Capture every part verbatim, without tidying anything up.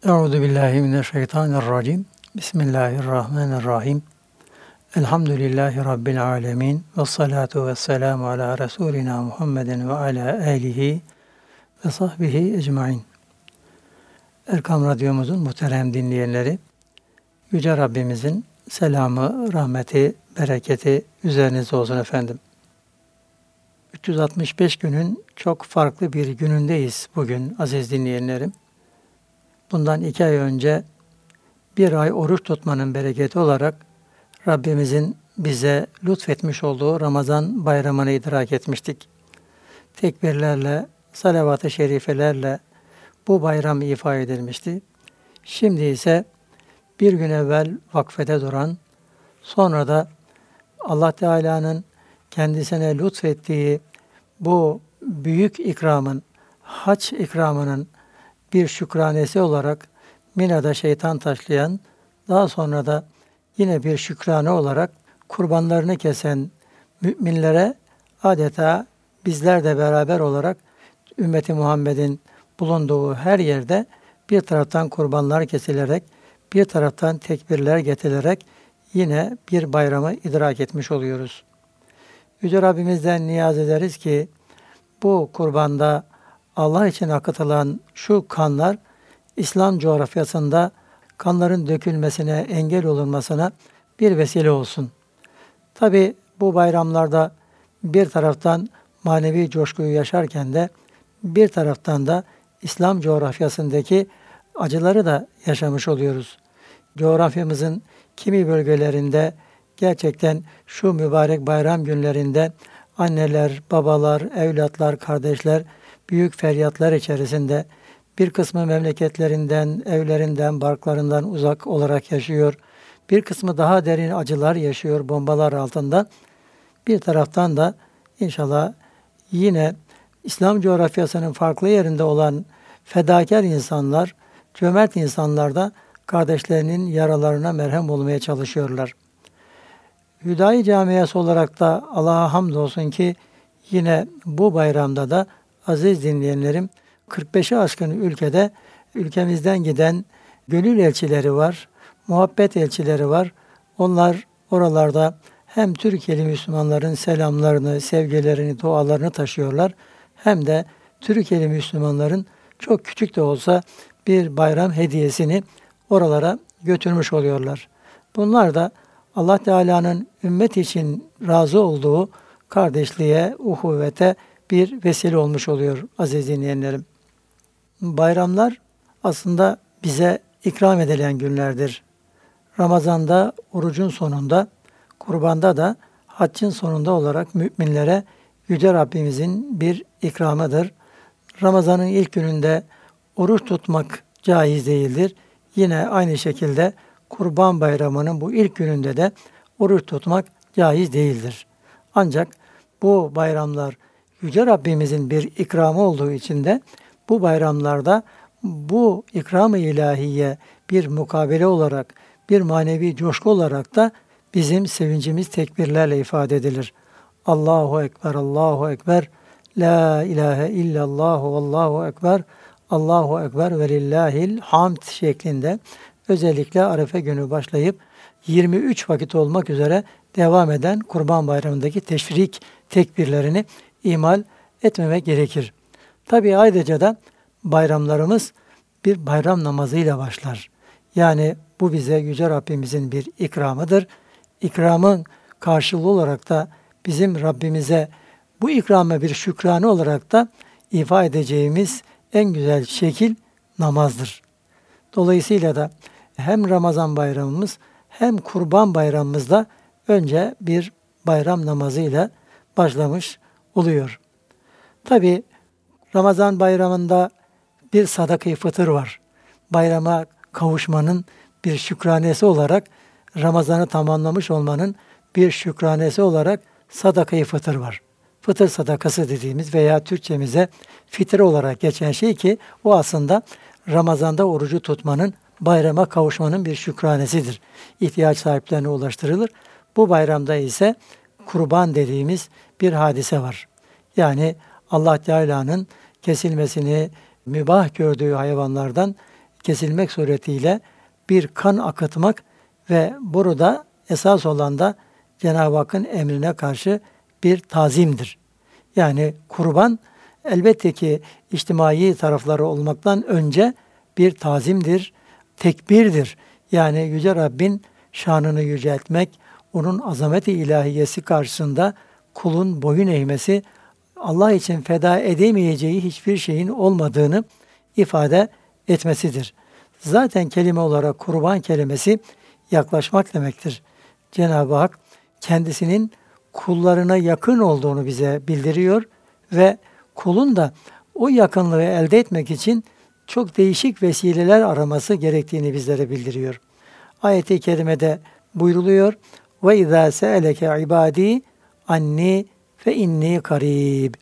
Euzu billahi mineşşeytanirracim. Bismillahirrahmanirrahim. Elhamdülillahi rabbil alamin. Ves salatu vesselamu ala resulina Muhammedin ve ala alihi ve sahbihi ecmaîn. Erkam Radyomuzun muhterem dinleyenleri, Yüce Rabbimizin selamı, rahmeti, bereketi üzerinize olsun efendim. üç yüz altmış beş günün çok farklı bir günündeyiz bugün aziz dinleyenlerim. Bundan iki ay önce bir ay oruç tutmanın bereketi olarak Rabbimizin bize lütfetmiş olduğu Ramazan bayramını idrak etmiştik. Tekbirlerle, salavat-ı şerifelerle bu bayram ifa edilmişti. Şimdi ise bir gün evvel vakfede duran, sonra da Allah Teala'nın kendisine lütfettiği bu büyük ikramın, hac ikramının bir şükranesi olarak Mina'da şeytan taşlayan, daha sonra da yine bir şükrane olarak kurbanlarını kesen müminlere adeta bizler de beraber olarak ümmeti Muhammed'in bulunduğu her yerde bir taraftan kurbanlar kesilerek, bir taraftan tekbirler getirilerek yine bir bayramı idrak etmiş oluyoruz. Yüce Rabbimizden niyaz ederiz ki bu kurbanda Allah için akıtılan şu kanlar İslam coğrafyasında kanların dökülmesine, engel olunmasına bir vesile olsun. Tabi bu bayramlarda bir taraftan manevi coşkuyu yaşarken de bir taraftan da İslam coğrafyasındaki acıları da yaşamış oluyoruz. Coğrafyamızın kimi bölgelerinde gerçekten şu mübarek bayram günlerinde anneler, babalar, evlatlar, kardeşler büyük feryatlar içerisinde bir kısmı memleketlerinden, evlerinden, barklarından uzak olarak yaşıyor. Bir kısmı daha derin acılar yaşıyor bombalar altında. Bir taraftan da inşallah yine İslam coğrafyasının farklı yerinde olan fedakar insanlar, cömert insanlar da kardeşlerinin yaralarına merhem olmaya çalışıyorlar. Hüdayi Camiası olarak da Allah'a hamdolsun ki yine bu bayramda da aziz dinleyenlerim kırk beşi aşkın ülkede ülkemizden giden gönül elçileri var, muhabbet elçileri var. Onlar oralarda hem Türkiye'li Müslümanların selamlarını, sevgilerini, dualarını taşıyorlar. Hem de Türkiye'li Müslümanların çok küçük de olsa bir bayram hediyesini oralara götürmüş oluyorlar. Bunlar da Allah Teala'nın ümmet için razı olduğu kardeşliğe, uhuvvete bir vesile olmuş oluyor aziz dinleyenlerim. Bayramlar aslında bize ikram edilen günlerdir. Ramazan'da, orucun sonunda, kurbanda da haccın sonunda olarak müminlere Yüce Rabbimizin bir ikramıdır. Ramazan'ın ilk gününde oruç tutmak caiz değildir. Yine aynı şekilde Kurban Bayramı'nın bu ilk gününde de oruç tutmak caiz değildir. Ancak bu bayramlar Yüce Rabbimizin bir ikramı olduğu için de bu bayramlarda bu ikram-ı ilahiye bir mukabele olarak, bir manevi coşku olarak da bizim sevincimiz tekbirlerle ifade edilir. Allahu Ekber, Allahu Ekber, La ilahe illallah, Allahu Ekber, Allahu Ekber ve lillahil hamd şeklinde özellikle Arefe günü başlayıp yirmi üç vakit olmak üzere devam eden Kurban Bayramı'ndaki teşrik tekbirlerini ihmal etmemek gerekir. Tabi ayrıca da bayramlarımız bir bayram namazıyla başlar. Yani bu bize Yüce Rabbimizin bir ikramıdır. İkramın karşılığı olarak da bizim Rabbimize bu ikrama bir şükranı olarak da ifa edeceğimiz en güzel şekil namazdır. Dolayısıyla da hem Ramazan bayramımız hem Kurban bayramımızda önce bir bayram namazıyla başlamış oluyor. Tabi Ramazan bayramında bir sadaka-i fıtır var. Bayrama kavuşmanın bir şükranesi olarak, Ramazan'ı tamamlamış olmanın bir şükranesi olarak sadaka-i fıtır var. Fıtır sadakası dediğimiz veya Türkçemize fitre olarak geçen şey ki o aslında Ramazan'da orucu tutmanın, bayrama kavuşmanın bir şükranesidir. İhtiyaç sahiplerine ulaştırılır. Bu bayramda ise kurban dediğimiz bir hadise var. Yani Allah Teala'nın kesilmesini mübah gördüğü hayvanlardan kesilmek suretiyle bir kan akıtmak ve burada esas olan da Cenab-ı Hakk'ın emrine karşı bir tazimdir. Yani kurban elbette ki içtimai tarafları olmaktan önce bir tazimdir, tekbirdir. Yani Yüce Rabbin şanını yüceltmek, onun azameti ilahiyesi karşısında kulun boyun eğmesi, Allah için feda edemeyeceği hiçbir şeyin olmadığını ifade etmesidir. Zaten kelime olarak kurban kelimesi yaklaşmak demektir. Cenab-ı Hak kendisinin kullarına yakın olduğunu bize bildiriyor ve kulun da o yakınlığı elde etmek için çok değişik vesileler araması gerektiğini bizlere bildiriyor. Ayet-i kerimede buyruluyor: "Ve izâ se'eleke ibâdî anni fe inni karîb.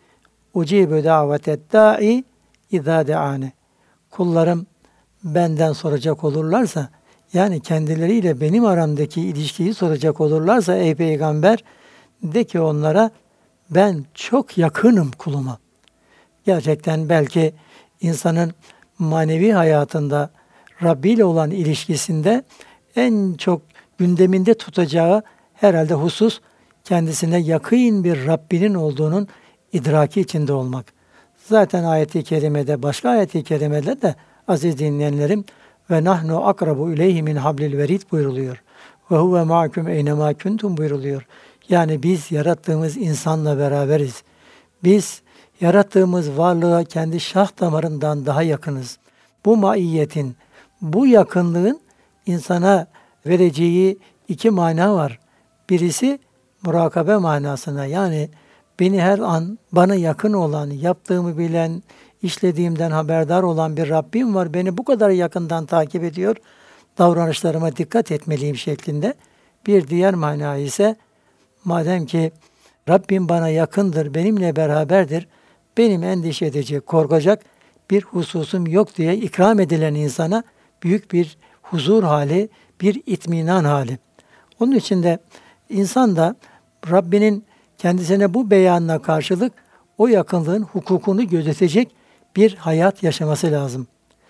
Ucîbü daveted dâ'i izâ de'âne." Kullarım benden soracak olurlarsa, yani kendileriyle benim aramdaki ilişkiyi soracak olurlarsa ey peygamber, de ki onlara ben çok yakınım kuluma. Gerçekten belki insanın manevi hayatında Rabbi ile olan ilişkisinde en çok gündeminde tutacağı herhalde husus kendisine yakın bir Rabbinin olduğunun idraki içinde olmak. Zaten ayet-i kerimede, başka ayet-i kerimede de aziz dinleyenlerim, ve nahnu akrabu ileyhi min hablil verid buyruluyor. Ve huve ma'akum eynemâ kuntum buyruluyor. Yani biz yarattığımız insanla beraberiz. Biz yarattığımız varlığa kendi şah damarından daha yakınız. Bu maiyetin, bu yakınlığın insana vereceği iki mana var. Birisi murakabe manasına, yani beni her an bana yakın olan, yaptığımı bilen, işlediğimden haberdar olan bir Rabbim var. Beni bu kadar yakından takip ediyor. Davranışlarıma dikkat etmeliyim şeklinde. Bir diğer mana ise madem ki Rabbim bana yakındır, benimle beraberdir, benim endişe edecek, korkacak bir hususum yok diye ikram edilen insana büyük bir huzur hali, bir itminan hali. Onun için de insan da Rabbinin kendisine bu beyanına karşılık o yakınlığın hukukunu gözetecek bir hayat yaşaması lazım.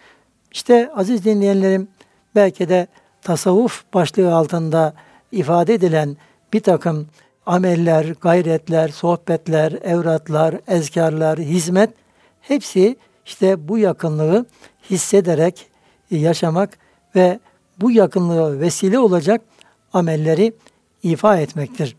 İşte aziz dinleyenlerim, belki de tasavvuf başlığı altında ifade edilen bir takım ameller, gayretler, sohbetler, evratlar, ezkarlar, hizmet, hepsi işte bu yakınlığı hissederek yaşamak ve bu yakınlığa vesile olacak amelleri ifa etmektir.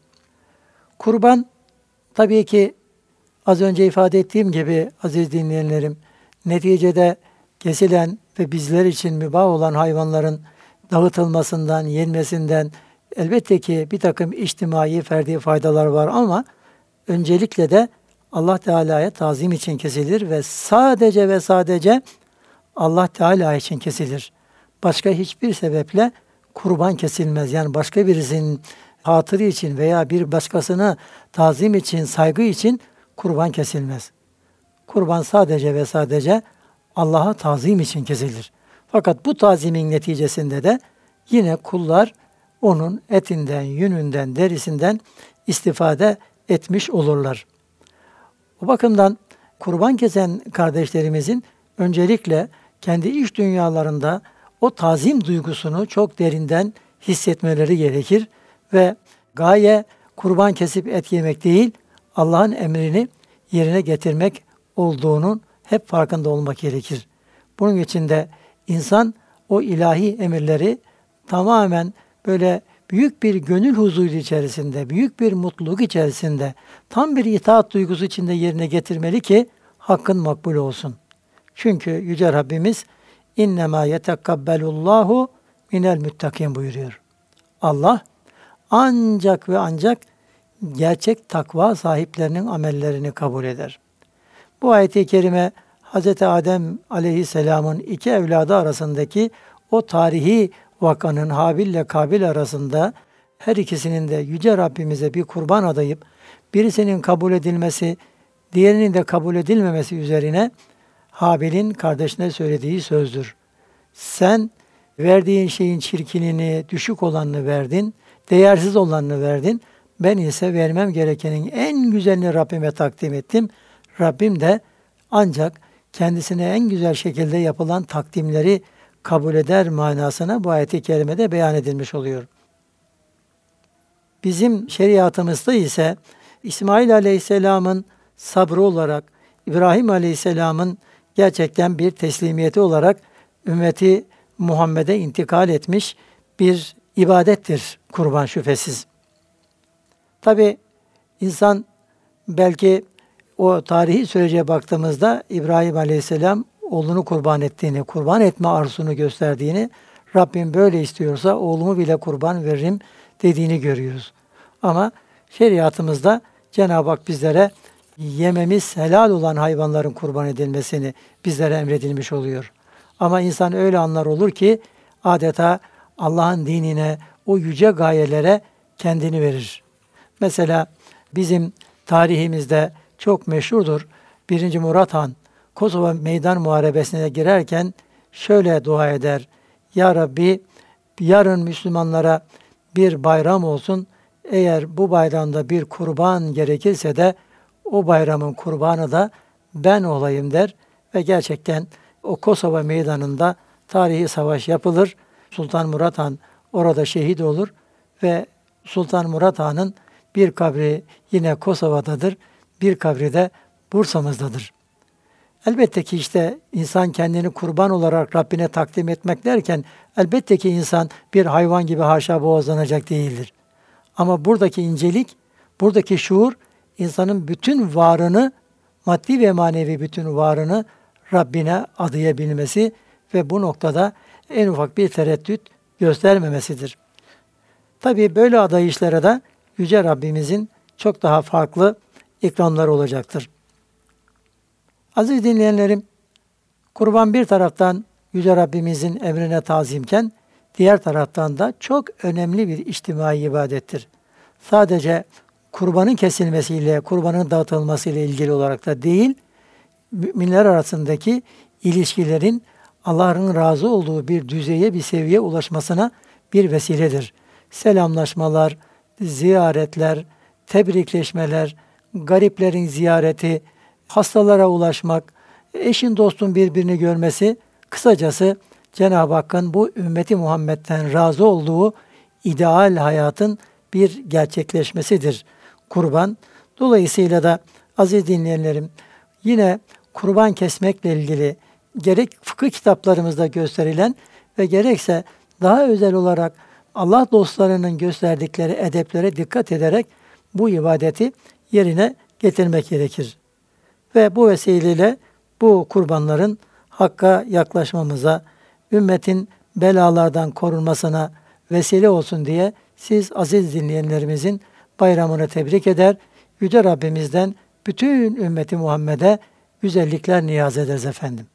Kurban, tabii ki az önce ifade ettiğim gibi aziz dinleyenlerim, neticede kesilen ve bizler için mübah olan hayvanların dağıtılmasından, yenmesinden elbette ki bir takım içtimai, ferdi faydalar var ama öncelikle de Allah Teala'ya tazim için kesilir ve sadece ve sadece Allah Teala için kesilir. Başka hiçbir sebeple kurban kesilmez. Yani başka birisinin hatırı için veya bir başkasına tazim için, saygı için kurban kesilmez. Kurban sadece ve sadece Allah'a tazim için kesilir. Fakat bu tazimin neticesinde de yine kullar onun etinden, yününden, derisinden istifade etmiş olurlar. O bakımdan kurban kesen kardeşlerimizin öncelikle kendi iç dünyalarında o tazim duygusunu çok derinden hissetmeleri gerekir ve gaye kurban kesip et yemek değil, Allah'ın emrini yerine getirmek olduğunun hep farkında olmak gerekir. Bunun için de insan o ilahi emirleri tamamen böyle büyük bir gönül huzuru içerisinde, büyük bir mutluluk içerisinde, tam bir itaat duygusu içinde yerine getirmeli ki hakkın makbul olsun. Çünkü Yüce Rabbimiz İnnemâ yetekkabbelullahu minel müttakin buyuruyor. Allah ancak ve ancak gerçek takva sahiplerinin amellerini kabul eder. Bu ayet-i kerime Hz. Adem aleyhisselamın iki evladı arasındaki o tarihi vakanın Habil ile Kabil arasında her ikisinin de Yüce Rabbimize bir kurban adayıp birisinin kabul edilmesi, diğerinin de kabul edilmemesi üzerine Habil'in kardeşine söylediği sözdür. Sen verdiğin şeyin çirkinini, düşük olanını verdin, değersiz olanını verdin. Ben ise vermem gerekenin en güzelini Rabbime takdim ettim. Rabbim de ancak kendisine en güzel şekilde yapılan takdimleri kabul eder manasına bu ayet-i kerimede beyan edilmiş oluyor. Bizim şeriatımızda ise İsmail Aleyhisselam'ın sabrı olarak, İbrahim Aleyhisselam'ın gerçekten bir teslimiyeti olarak ümmeti Muhammed'e intikal etmiş bir ibadettir kurban şüphesiz. Tabi insan belki o tarihi sürece baktığımızda İbrahim Aleyhisselam oğlunu kurban ettiğini, kurban etme arzusunu gösterdiğini, Rabbim böyle istiyorsa oğlumu bile kurban veririm dediğini görüyoruz. Ama şeriatımızda Cenab-ı Hak bizlere yememiz helal olan hayvanların kurban edilmesini bizlere emredilmiş oluyor. Ama insan öyle anlar olur ki adeta Allah'ın dinine, o yüce gayelere kendini verir. Mesela bizim tarihimizde çok meşhurdur. birinci. Murat Han Kosova Meydan Muharebesi'ne girerken şöyle dua eder. Ya Rabbi, yarın Müslümanlara bir bayram olsun. Eğer bu bayramda bir kurban gerekirse de o bayramın kurbanı da ben olayım der ve gerçekten o Kosova Meydanı'nda tarihi savaş yapılır. Sultan Murat Han orada şehit olur ve Sultan Murat Han'ın bir kabri yine Kosova'dadır, bir kabri de Bursa'mızdadır. Elbette ki işte insan kendini kurban olarak Rabbine takdim etmek derken elbette ki insan bir hayvan gibi haşa boğazlanacak değildir. Ama buradaki incelik, buradaki şuur insanın bütün varını, maddi ve manevi bütün varını Rabbine adayabilmesi ve bu noktada en ufak bir tereddüt göstermemesidir. Tabii böyle adayışlara da Yüce Rabbimizin çok daha farklı ikramları olacaktır. Aziz dinleyenlerim, kurban bir taraftan Yüce Rabbimizin emrine tazimken, diğer taraftan da çok önemli bir içtimai ibadettir. Sadece kurbanın kesilmesiyle, kurbanın dağıtılmasıyla ilgili olarak da değil, müminler arasındaki ilişkilerin Allah'ın razı olduğu bir düzeye, bir seviyeye ulaşmasına bir vesiledir. Selamlaşmalar, ziyaretler, tebrikleşmeler, gariplerin ziyareti, hastalara ulaşmak, eşin dostun birbirini görmesi, kısacası Cenab-ı Hakk'ın bu ümmeti Muhammed'den razı olduğu ideal hayatın bir gerçekleşmesidir kurban. Dolayısıyla da aziz dinleyenlerim, yine kurban kesmekle ilgili gerek fıkıh kitaplarımızda gösterilen ve gerekse daha özel olarak Allah dostlarının gösterdikleri edeplere dikkat ederek bu ibadeti yerine getirmek gerekir. Ve bu vesileyle bu kurbanların Hakk'a yaklaşmamıza, ümmetin belalardan korunmasına vesile olsun diye siz aziz dinleyenlerimizin bayramını tebrik eder, Yüce Rabbimizden bütün ümmeti Muhammed'e güzellikler niyaz ederiz efendim.